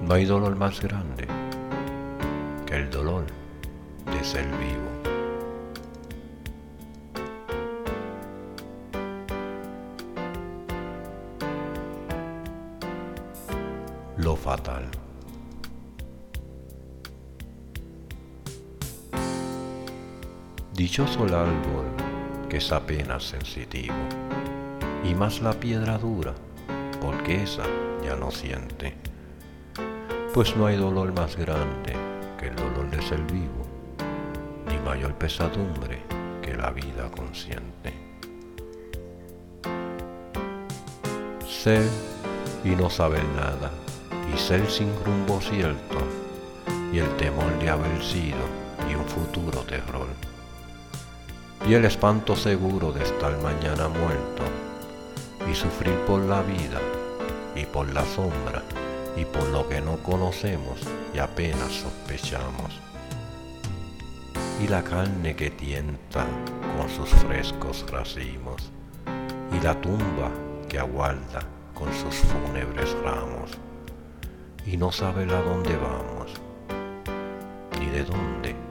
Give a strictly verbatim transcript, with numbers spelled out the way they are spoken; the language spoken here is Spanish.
No hay dolor más grande que el dolor de ser vivo. Lo fatal. Dichoso el árbol que es apenas sensitivo, y más la piedra dura, porque esa ya no siente. Pues no hay dolor más grande que el dolor de ser vivo, ni mayor pesadumbre que la vida consciente. Ser y no saber nada, y ser sin rumbo cierto, y el temor de haber sido, y un futuro terror, y el espanto seguro de estar mañana muerto, y sufrir por la vida, y por la sombra, y por lo que no conocemos y apenas sospechamos, y la carne que tienta con sus frescos racimos, y la tumba que aguarda con sus fúnebres ramos, y no saber a dónde vamos, ni de dónde